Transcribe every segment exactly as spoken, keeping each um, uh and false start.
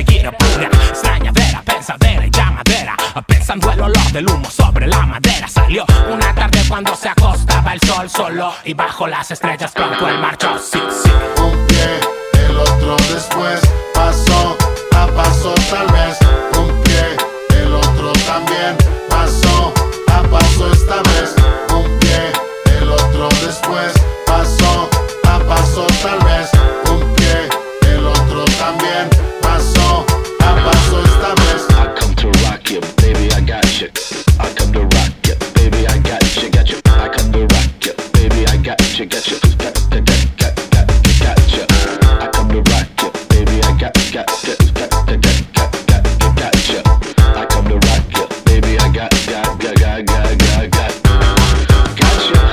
seguire pure. Extrañadera, pensadera y llamadera, pensando el olor del humo sobre la madera. Salió una tarde cuando se acostaba el sol solo, y bajo las estrellas pronto él marchó. Sí, sí. Un pie, el otro después, paso a paso tal vez. Un pie, el otro también, paso a paso esta vez. Un pie, el otro después, paso a paso tal vez. Un pie, el otro también, paso a paso esta vez. I come to rock you, baby, I got you. I come to rock you, baby, I got you, got you. I come to rock you, baby, I got you, got you. Got, got, got, got, got, got you. I come to rock you, baby, I got, got, got, got, got, got, got, got you. I come to rock you, baby, I got, got, got, got, got, got, got, got you.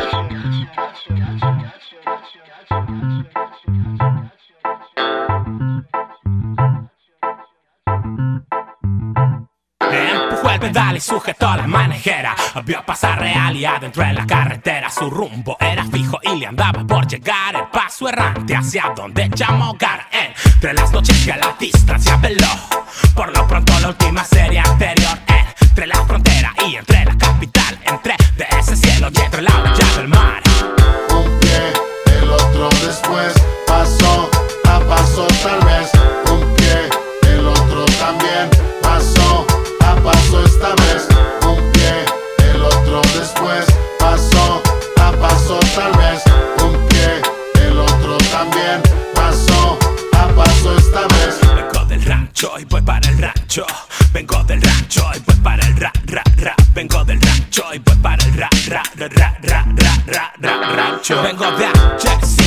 Empujó el pedal y sujetó la manejera. Vio pasar Real y adentro en la carretera. Su rumbo era fijo y le andaba por llegar. El paso errante hacia donde llamó hogar. Entre las noches que la distancia veló, por lo pronto la última serie anterior. Entre la frontera y entre la capital, entre de ese cielo y entre la orilla del mar. Un pie, el otro después, paso a paso tal vez. Un pie, el otro también, paso a paso esta vez. Un pie, el otro después, paso a paso tal vez. Un pie, el otro también, paso a paso esta vez. Vengo del rancho y voy para el rancho. Vengo del rancho y voy para el ra, ra, ra. Vengo del rancho y voy para el ra, ra, ra, ra, ra, ra, ra, ra, rancho. Vengo de Jersey.